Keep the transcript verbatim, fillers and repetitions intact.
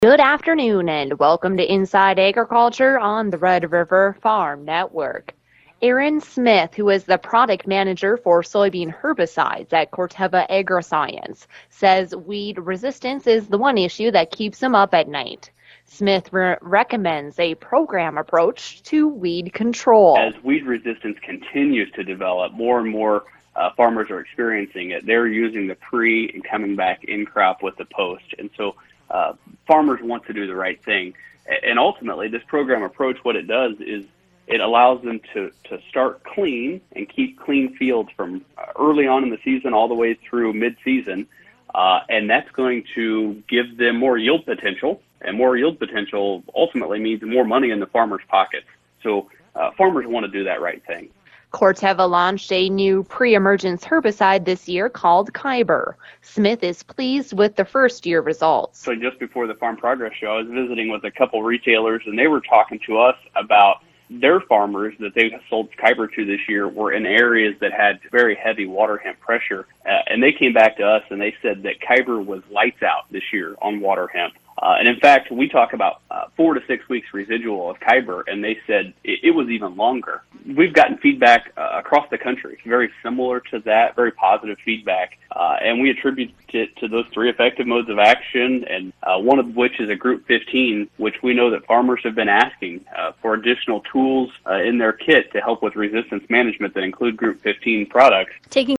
Good afternoon and welcome to Inside Agriculture on the Red River Farm Network. Aaron Smith, who is the product manager for soybean herbicides at Corteva Agriscience, says weed resistance is the one issue that keeps him up at night. Smith re- recommends a program approach to weed control. As weed resistance continues to develop, more and more uh, farmers are experiencing it. They're using the pre and coming back in crop with the post. And so Uh, farmers want to do the right thing. And ultimately, this program approach, what it does is it allows them to, to start clean and keep clean fields from early on in the season all the way through mid-season. Uh, and that's going to give them more yield potential. And more yield potential ultimately means more money in the farmer's pockets. So uh, farmers want to do that right thing. Corteva launched a new pre-emergence herbicide this year called Kyber. Smith is pleased with the first-year results. So just before the Farm Progress Show, I was visiting with a couple retailers, and they were talking to us about their farmers that they sold Kyber to this year were in areas that had very heavy water hemp pressure. Uh, and they came back to us, and they said that Kyber was lights out this year on water hemp. Uh, and in fact, we talk about uh, four to six weeks residual of Kyber, and they said it, it was even longer. We've gotten feedback uh, across the country, very similar to that, very positive feedback, uh, and we attribute it to those three effective modes of action, and uh, one of which is a Group fifteen, which we know that farmers have been asking uh, for additional tools uh, in their kit to help with resistance management that include Group fifteen products. Taking